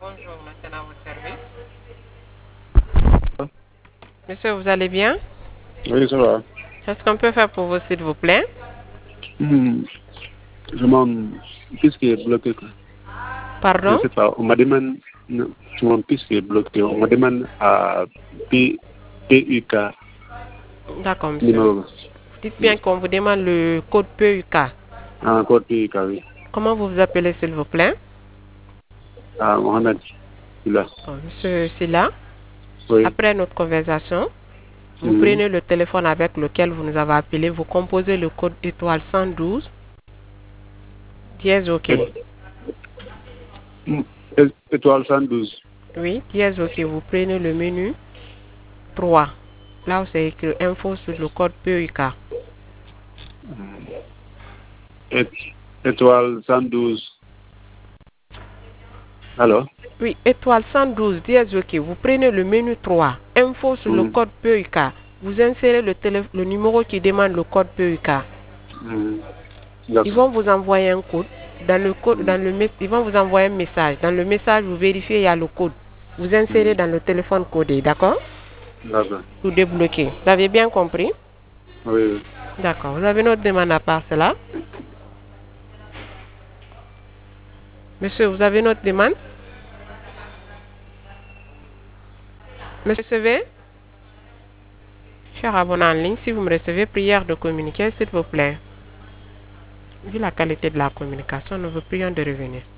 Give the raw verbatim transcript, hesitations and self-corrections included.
Bonjour, maintenant à votre service. Monsieur, vous allez bien? Oui, ça va. Qu'est-ce qu'on peut faire pour vous, s'il vous plaît? Hmm, je m'en... Qu'est-ce qui est bloqué, quoi? Je Pardon? ne sais pas. On m'a demandé... Non, c'est mon fils qui est bloqué. On m'a demandé à P... P U K. D'accord, monsieur. Numéro. Dites bien qu'on vous demande le code P U K. Ah, encore P U K, oui. Comment vous vous appelez, s'il vous plaît? Ah, Mohamed. Il est là. Bon, monsieur Silla, Oui. après notre conversation, vous Mhm. prenez le téléphone avec lequel vous nous avez appelé, vous composez le code étoile cent douze, dièse OK. Et- Hmm, é- Étoile cent douze. Oui, dièse OK. Vous prenez le menu trois. Là où c'est écrit info sur le code P U K. É- Étoile cent douze. Alors? Oui, étoile cent douze, dièse OK. Vous prenez le menu trois, info sur le Mhm. code P U K. Vous insérez le, télé- le numéro qui demande le code P U K. Mhm. Ils D'accord. vont vous envoyer un code. Dans le code, Mhm. dans le, mes- ils vont vous envoyer un message. Dans le message, vous vérifiez, il y a le code. Vous insérez Mhm. dans le téléphone codé, d'accord? D'accord. Vous débloquez. Vous avez bien compris? Oui, oui. D'accord. Vous avez notre demande à part cela? Monsieur, vous avez notre demande? Monsieur recevez? Cher abonné en ligne, si vous me recevez, prière de communiquer, s'il vous plaît. Vu la qualité de la communication, nous vous prions de revenir.